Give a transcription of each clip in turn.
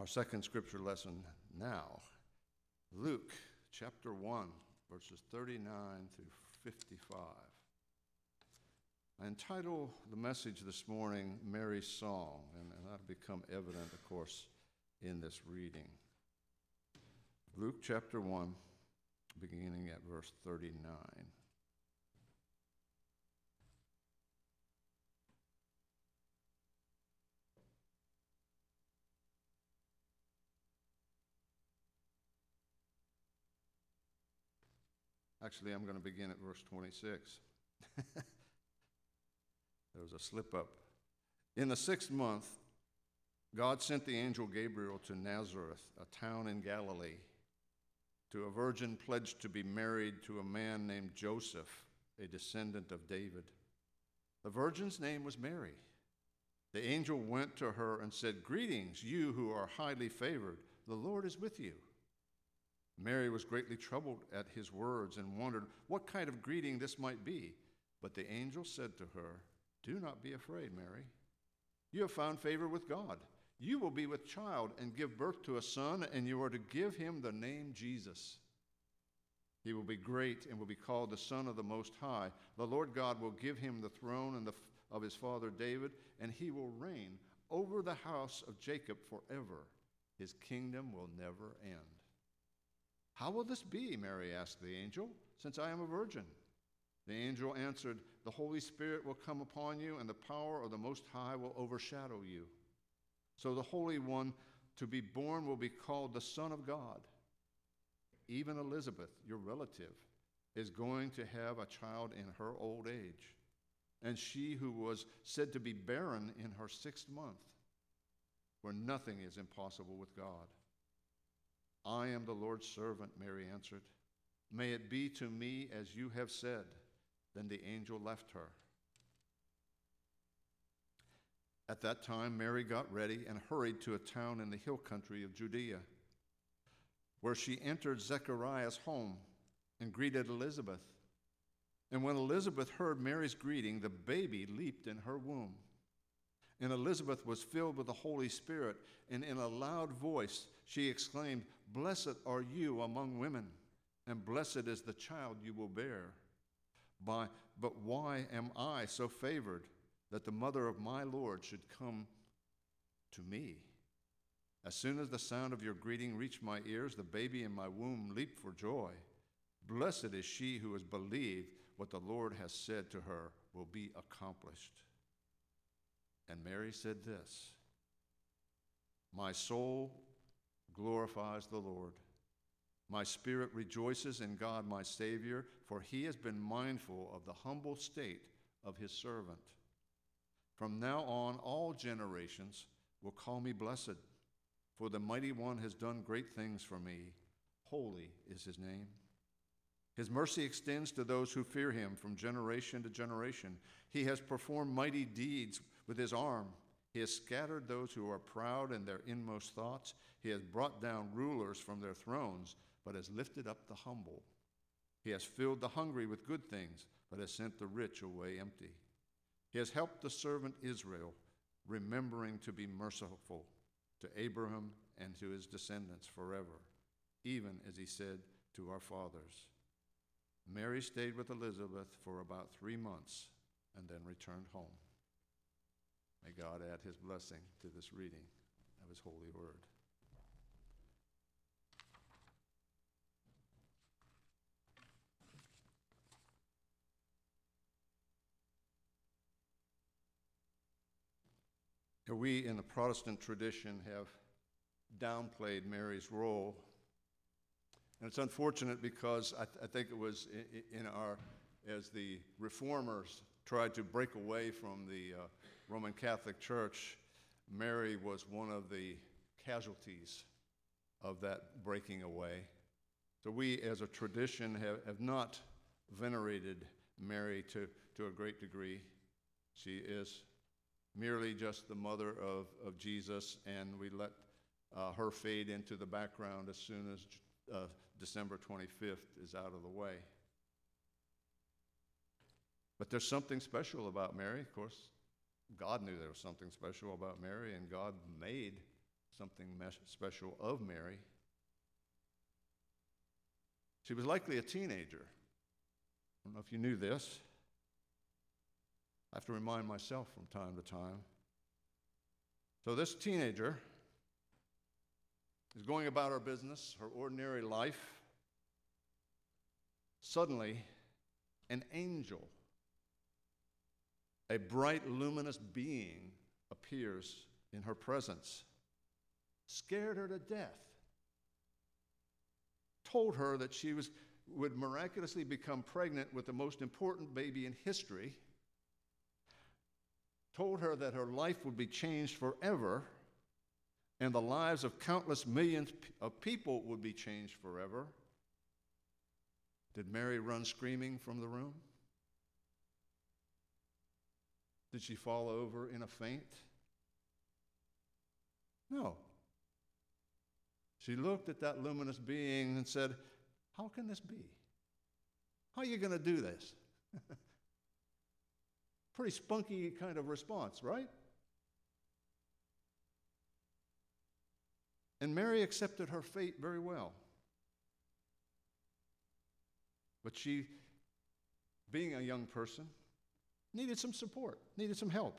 Our second scripture lesson now, Luke chapter 1, verses 39 through 55. I entitle the message this morning, Mary's Song, and that'll become evident, of course, in this reading. Luke chapter 1, beginning at verse 39. Actually, I'm going to begin at verse 26. There was a slip up. In the 6th month, God sent the angel Gabriel to Nazareth, a town in Galilee, to a virgin pledged to be married to a man named Joseph, a descendant of David. The virgin's name was Mary. The angel went to her and said, "Greetings, you who are highly favored. The Lord is with you." Mary was greatly troubled at his words and wondered what kind of greeting this might be. But the angel said to her, "Do not be afraid, Mary. You have found favor with God. You will be with child and give birth to a son, and you are to give him the name Jesus. He will be great and will be called the Son of the Most High. The Lord God will give him the throne of his father David, and he will reign over the house of Jacob forever. His kingdom will never end." "How will this be?" Mary asked the angel, "since I am a virgin?" The angel answered, "The Holy Spirit will come upon you, and the power of the Most High will overshadow you. So the Holy One to be born will be called the Son of God. Even Elizabeth, your relative, is going to have a child in her old age, and she who was said to be barren in her 6th month, for nothing is impossible with God." "I am the Lord's servant," Mary answered. "May it be to me as you have said." Then the angel left her. At that time, Mary got ready and hurried to a town in the hill country of Judea, where she entered Zechariah's home and greeted Elizabeth. And when Elizabeth heard Mary's greeting, the baby leaped in her womb. And Elizabeth was filled with the Holy Spirit, and in a loud voice she exclaimed, "Blessed are you among women, and blessed is the child you will bear. But why am I so favored that the mother of my Lord should come to me? As soon as the sound of your greeting reached my ears, the baby in my womb leaped for joy. Blessed is she who has believed what the Lord has said to her will be accomplished." And Mary said this, "My soul glorifies the Lord. My spirit rejoices in God my Savior, for he has been mindful of the humble state of his servant. From now on, all generations will call me blessed, for the Mighty One has done great things for me. Holy is his name. His mercy extends to those who fear him from generation to generation. He has performed mighty deeds with his arm. He has scattered those who are proud in their inmost thoughts. He has brought down rulers from their thrones, but has lifted up the humble. He has filled the hungry with good things, but has sent the rich away empty. He has helped the servant Israel, remembering to be merciful to Abraham and to his descendants forever, even as he said to our fathers." Mary stayed with Elizabeth for about 3 months and then returned home. May God add his blessing to this reading of his holy word. We in the Protestant tradition have downplayed Mary's role. And it's unfortunate because I think it was as the reformers tried to break away from the Roman Catholic Church, Mary was one of the casualties of that breaking away. So we as a tradition have not venerated Mary to a great degree. She is merely just the mother of Jesus, and we let her fade into the background as soon as December 25th is out of the way. But there's something special about Mary. Of course, God knew there was something special about Mary, and God made something special of Mary. She was likely a teenager. I don't know if you knew this. I have to remind myself from time to time. So this teenager is going about her business, her ordinary life. Suddenly, an angel, a bright, luminous being, appears in her presence, scared her to death, told her that she would miraculously become pregnant with the most important baby in history, told her that her life would be changed forever, and the lives of countless millions of people would be changed forever. Did Mary run screaming from the room? Did she fall over in a faint? No. She looked at that luminous being and said, "How can this be? How are you going to do this?" Pretty spunky kind of response, right? And Mary accepted her fate very well. But she, being a young person, needed some support, needed some help.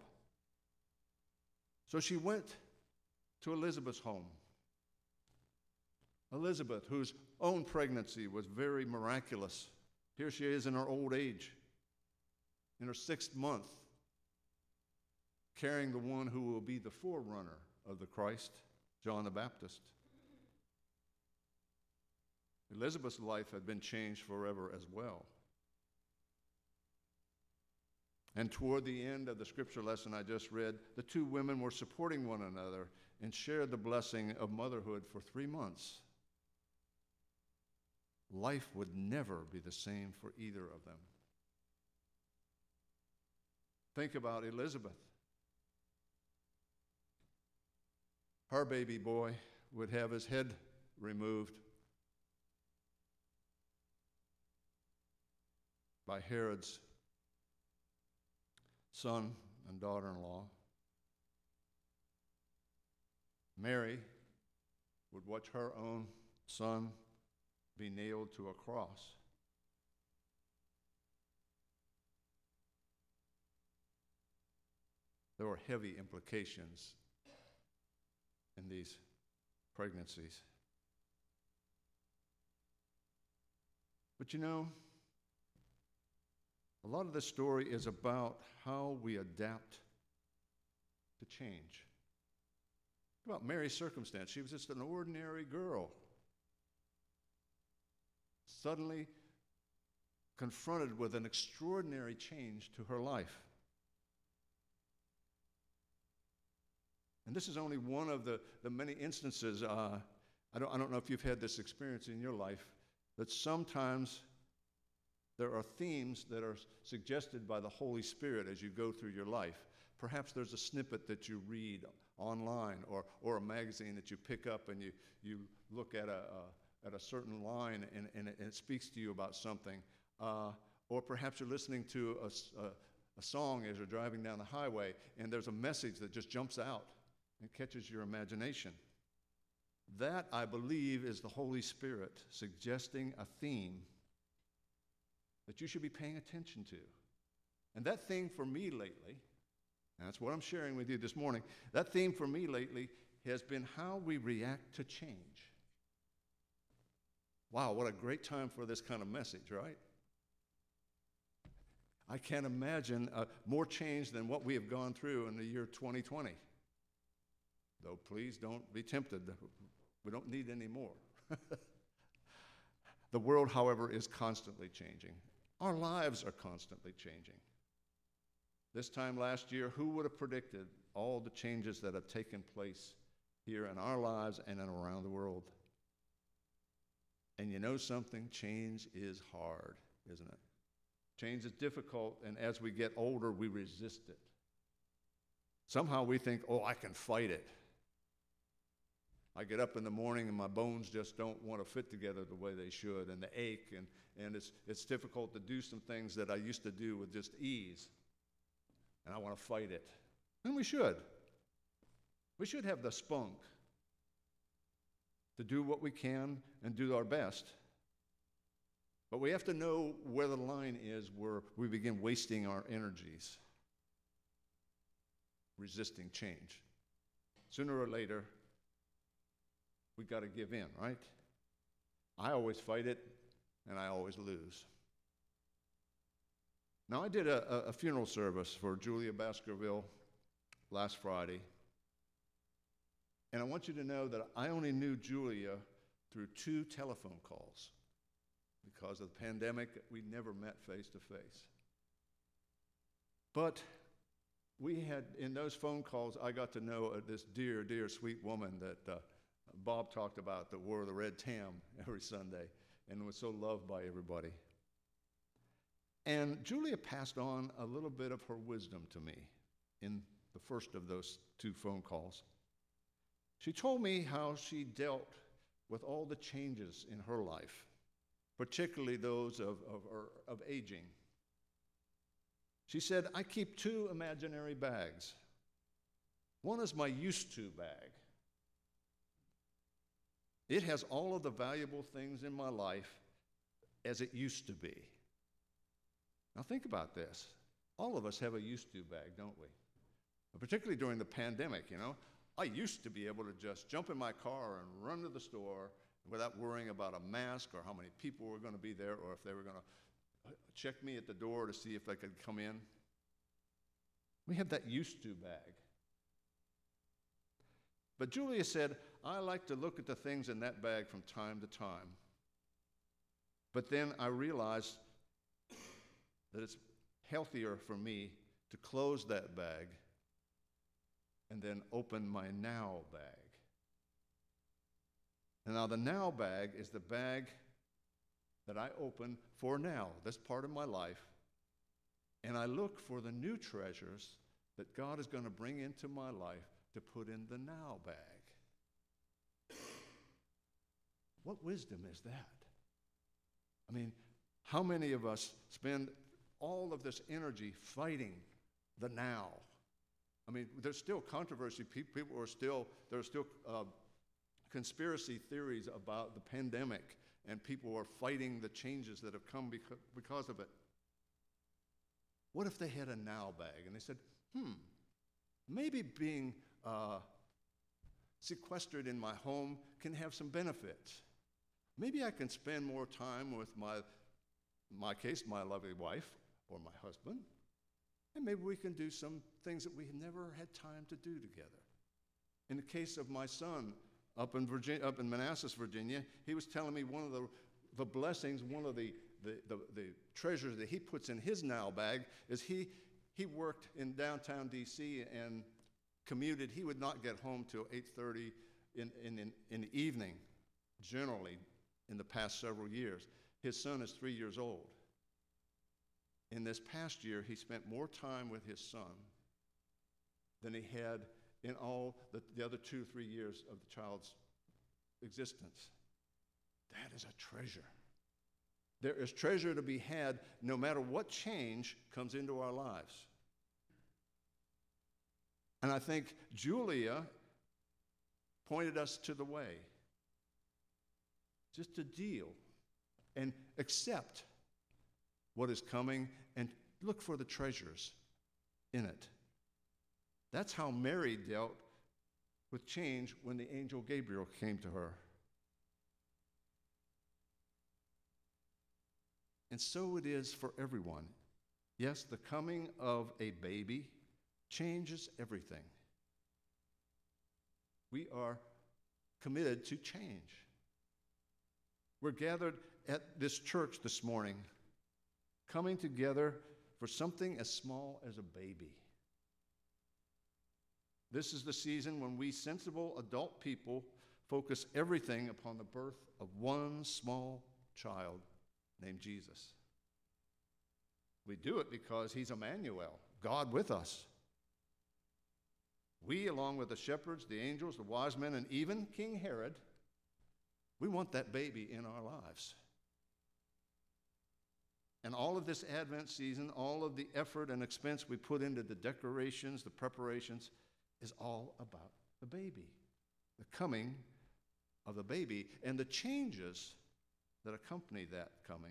So she went to Elizabeth's home. Elizabeth, whose own pregnancy was very miraculous. Here she is in her old age, in her 6th month, carrying the one who will be the forerunner of the Christ, John the Baptist. Elizabeth's life had been changed forever as well. And toward the end of the scripture lesson I just read, the two women were supporting one another and shared the blessing of motherhood for 3 months. Life would never be the same for either of them. Think about Elizabeth. Her baby boy would have his head removed by Herod's son and daughter-in-law. Mary would watch her own son be nailed to a cross. There were heavy implications in these pregnancies. But you know, a lot of this story is about how we adapt to change. Think about Mary's circumstance. She was just an ordinary girl, suddenly confronted with an extraordinary change to her life. And this is only one of the many instances. I don't know if you've had this experience in your life, that sometimes there are themes that are suggested by the Holy Spirit as you go through your life. Perhaps there's a snippet that you read online or a magazine that you pick up and you look at a certain line and it speaks to you about something. Or perhaps you're listening to a song as you're driving down the highway and there's a message that just jumps out and catches your imagination. That, I believe, is the Holy Spirit suggesting a theme that you should be paying attention to. And that theme for me lately, and that's what I'm sharing with you this morning, that theme for me lately has been how we react to change. Wow, what a great time for this kind of message, right? I can't imagine more change than what we have gone through in the year 2020. Though please don't be tempted. We don't need any more. The world, however, is constantly changing. Our lives are constantly changing. This time last year, who would have predicted all the changes that have taken place here in our lives and around the world? And you know something? Change is hard, isn't it? Change is difficult, and as we get older, we resist it. Somehow we think, oh, I can fight it. I get up in the morning and my bones just don't want to fit together the way they should, and they ache, and it's difficult to do some things that I used to do with just ease, and I want to fight it. And we should. We should have the spunk to do what we can and do our best. But we have to know where the line is where we begin wasting our energies, resisting change. Sooner or later, we got to give in, right? I always fight it, and I always lose. Now, I did a funeral service for Julia Baskerville last Friday, and I want you to know that I only knew Julia through 2 telephone calls. Because of the pandemic, we never met face to face. But we had, in those phone calls, I got to know this dear, dear, sweet woman that Bob talked about that wore the red tam every Sunday and was so loved by everybody. And Julia passed on a little bit of her wisdom to me in the first of those 2 phone calls. She told me how she dealt with all the changes in her life, particularly those of aging. She said, I keep 2 imaginary bags. One is my used to bag. It has all of the valuable things in my life as it used to be. Now think about this. All of us have a used to bag, don't we? Particularly during the pandemic, I used to be able to just jump in my car and run to the store without worrying about a mask or how many people were going to be there or if they were going to check me at the door to see if I could come in. We have that used to bag. But Julia said, I like to look at the things in that bag from time to time. But then I realized that it's healthier for me to close that bag and then open my now bag. And now the now bag is the bag that I open for now, this part of my life, and I look for the new treasures that God is going to bring into my life to put in the now bag. What wisdom is that? I mean, how many of us spend all of this energy fighting the now? I mean, there's still controversy. There are still conspiracy theories about the pandemic, and people are fighting the changes that have come because of it. What if they had a now bag and they said, maybe being sequestered in my home can have some benefits. Maybe I can spend more time with my lovely wife or my husband, and maybe we can do some things that we never had time to do together. In the case of my son up in Manassas, Virginia, he was telling me one of the blessings, one of the treasures that he puts in his now bag is he worked in downtown D.C. and commuted. He would not get home till 8:30 in the evening, generally, in the past several years. His son is 3 years old. In this past year, he spent more time with his son than he had in all the other 2 or 3 years of the child's existence. That is a treasure. There is treasure to be had no matter what change comes into our lives. And I think Julia pointed us to the way. Just to deal and accept what is coming and look for the treasures in it. That's how Mary dealt with change when the angel Gabriel came to her. And so it is for everyone. Yes, the coming of a baby changes everything. We are committed to change. We're gathered at this church this morning, coming together for something as small as a baby. This is the season when we sensible adult people focus everything upon the birth of one small child named Jesus. We do it because he's Emmanuel, God with us. We, along with the shepherds, the angels, the wise men, and even King Herod, we want that baby in our lives. And all of this Advent season, all of the effort and expense we put into the decorations, the preparations, is all about the baby, the coming of the baby and the changes that accompany that coming.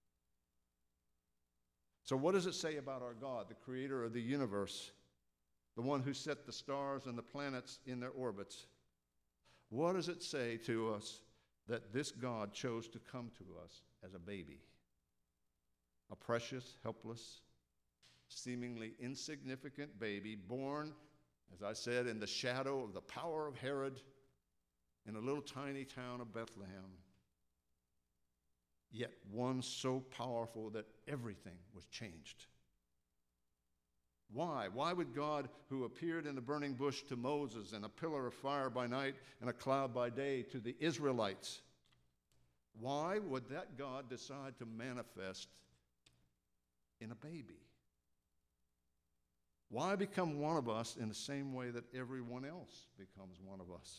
So what does it say about our God, the creator of the universe, the one who set the stars and the planets in their orbits? What does it say to us that this God chose to come to us as a baby? A precious, helpless, seemingly insignificant baby born, as I said, in the shadow of the power of Herod in a little tiny town of Bethlehem. Yet one so powerful that everything was changed. Why? Why would God, who appeared in the burning bush to Moses and a pillar of fire by night and a cloud by day to the Israelites, why would that God decide to manifest in a baby? Why become one of us in the same way that everyone else becomes one of us?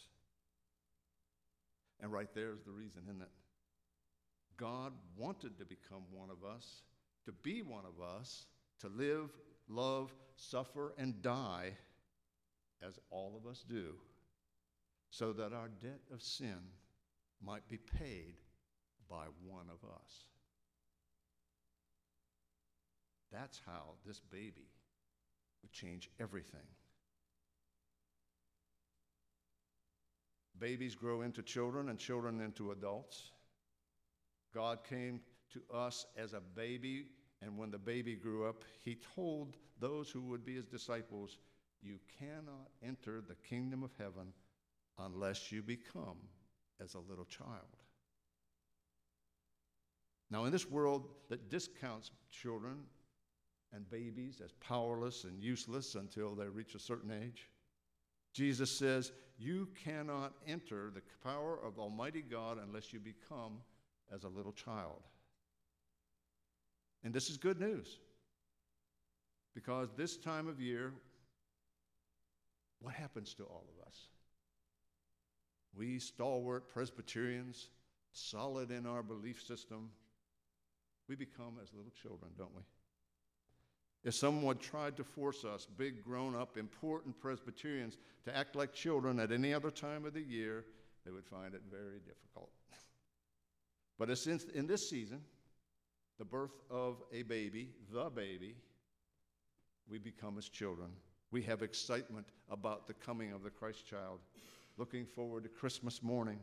And right there is the reason, isn't it? God wanted to become one of us, to be one of us, to live, love, suffer, and die, as all of us do, so that our debt of sin might be paid by one of us. That's how this baby would change everything. Babies grow into children and children into adults. God came to us as a baby, and when the baby grew up, he told those who would be his disciples, "You cannot enter the kingdom of heaven unless you become as a little child." Now, in this world that discounts children and babies as powerless and useless until they reach a certain age, Jesus says, you cannot enter the power of Almighty God unless you become as a little child. And this is good news, because this time of year, what happens to all of us? We stalwart Presbyterians, solid in our belief system, we become as little children, don't we? If someone tried to force us, big, grown-up, important Presbyterians, to act like children at any other time of the year, they would find it very difficult. But in this season, the birth of a baby, the baby, we become as children. We have excitement about the coming of the Christ child, looking forward to Christmas morning.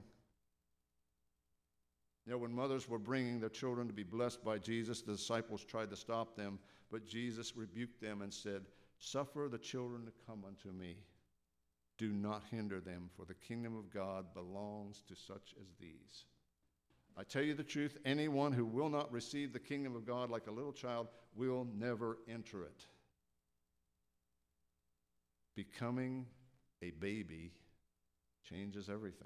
You know, when mothers were bringing their children to be blessed by Jesus, the disciples tried to stop them, but Jesus rebuked them and said, "Suffer the children to come unto me. Do not hinder them, for the kingdom of God belongs to such as these." I tell you the truth, anyone who will not receive the kingdom of God like a little child will never enter it. Becoming a baby changes everything.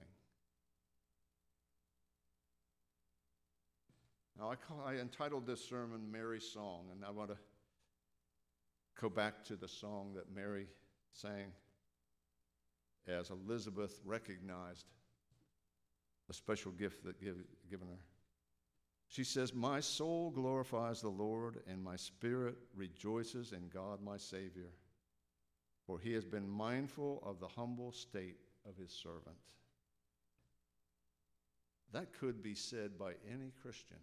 Now, I entitled this sermon Mary's Song, and I want to go back to the song that Mary sang as Elizabeth recognized the special gift that given her. She says, "My soul glorifies the Lord, and my spirit rejoices in God my Savior, for he has been mindful of the humble state of his servant." That could be said by any Christian.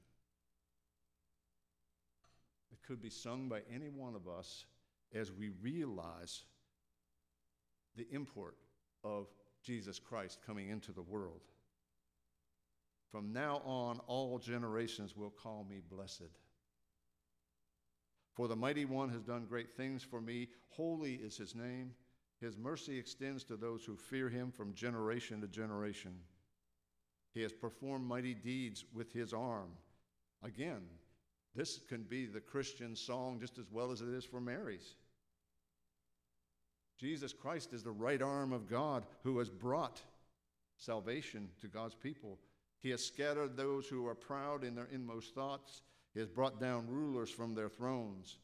It could be sung by any one of us as we realize the import of Jesus Christ coming into the world. From now on, all generations will call me blessed. For the Mighty One has done great things for me. Holy is his name. His mercy extends to those who fear him from generation to generation. He has performed mighty deeds with his arm. Again, this can be the Christian song just as well as it is for Mary's. Jesus Christ is the right arm of God who has brought salvation to God's people. He has scattered those who are proud in their inmost thoughts. He has brought down rulers from their thrones,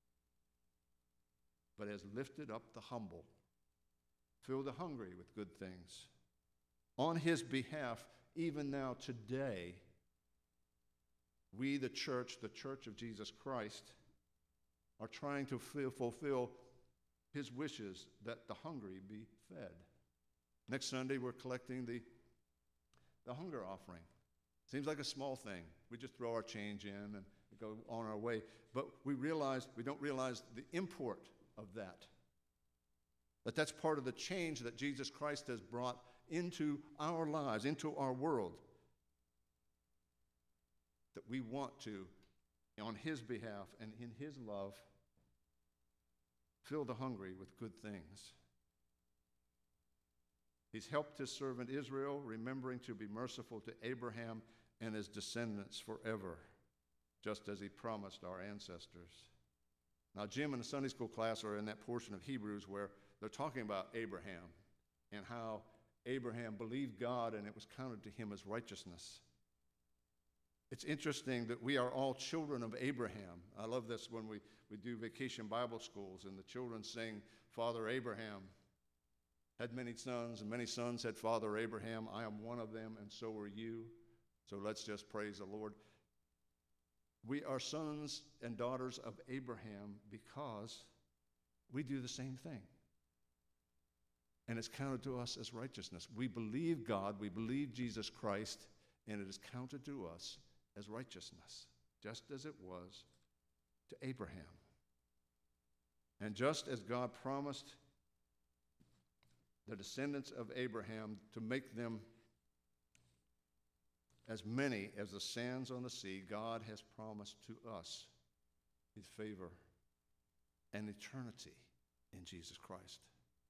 but has lifted up the humble, filled the hungry with good things. On his behalf, even now today, we, the Church of Jesus Christ, are trying to fulfill his wishes that the hungry be fed. Next Sunday, we're collecting the the hunger offering. Seems like a small thing. We just throw our change in and go on our way. But we don't realize the import of that. That's part of the change that Jesus Christ has brought into our lives, into our world. That we want to, on his behalf and in his love, fill the hungry with good things. He's helped his servant Israel, remembering to be merciful to Abraham and his descendants forever, just as he promised our ancestors. Now, Jim and the Sunday school class are in that portion of Hebrews where they're talking about Abraham and how Abraham believed God and it was counted to him as righteousness. It's interesting that we are all children of Abraham. I love this when we do vacation Bible schools and the children sing, Father Abraham had many sons, and many sons had Father Abraham. I am one of them, and so are you. So let's just praise the Lord. We are sons and daughters of Abraham because we do the same thing. And it's counted to us as righteousness. We believe God, we believe Jesus Christ, and it is counted to us as righteousness, just as it was to Abraham. And just as God promised the descendants of Abraham to make them as many as the sands on the sea, God has promised to us his favor and eternity in Jesus Christ.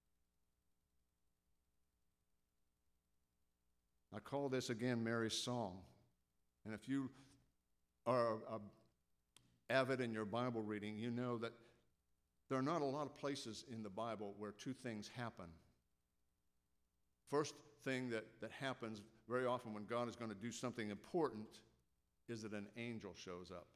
I call this again Mary's song. And if you are avid in your Bible reading, you know that there are not a lot of places in the Bible where two things happen. First thing that happens very often when God is going to do something important is that an angel shows up.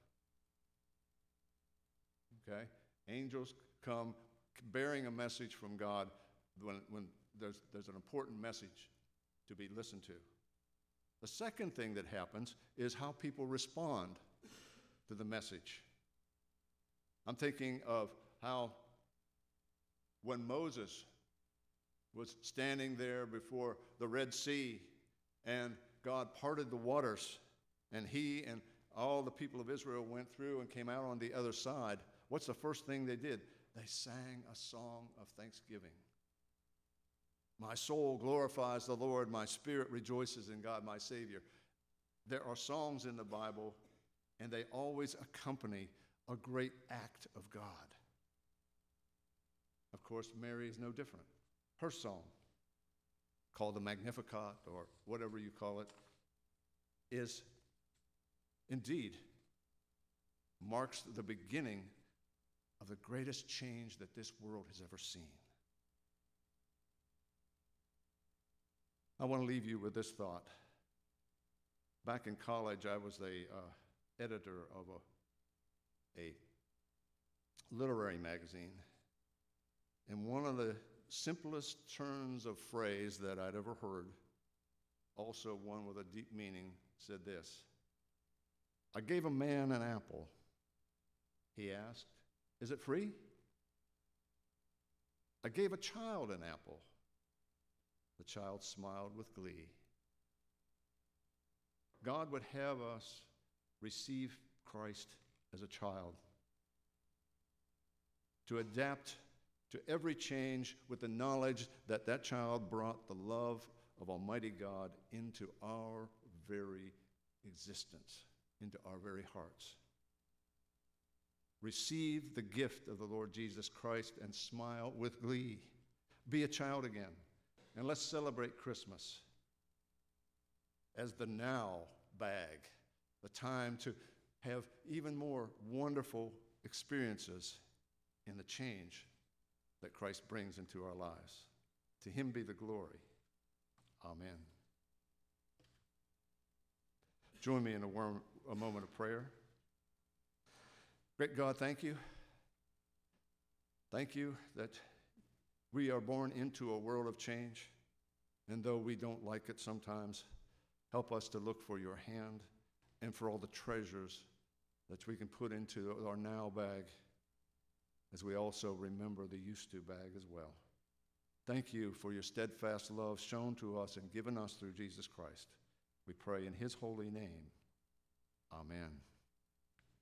Okay? Angels come bearing a message from God when there's an important message to be listened to. The second thing that happens is how people respond to the message. I'm thinking of how when Moses was standing there before the Red Sea and God parted the waters and he and all the people of Israel went through and came out on the other side, what's the first thing they did? They sang a song of thanksgiving. My soul glorifies the Lord, my spirit rejoices in God, my Savior. There are songs in the Bible, and they always accompany a great act of God. Of course, Mary is no different. Her song, called the Magnificat or whatever you call it, is indeed marks the beginning of the greatest change that this world has ever seen. I want to leave you with this thought. Back in college, I was the editor of a literary magazine. And one of the simplest turns of phrase that I'd ever heard, also one with a deep meaning, said this: I gave a man an apple. He asked, is it free? I gave a child an apple. The child smiled with glee. God would have us receive Christ as a child, to adapt to every change with the knowledge that that child brought the love of Almighty God into our very existence, into our very hearts. Receive the gift of the Lord Jesus Christ and smile with glee. Be a child again. And let's celebrate Christmas as the now bag, the time to have even more wonderful experiences in the change that Christ brings into our lives. To him be the glory. Amen. Join me in a moment of prayer. Great God, thank you. Thank you that we are born into a world of change, and though we don't like it sometimes, help us to look for your hand and for all the treasures that we can put into our now bag as we also remember the used to bag as well. Thank you for your steadfast love shown to us and given us through Jesus Christ. We pray in his holy name. Amen.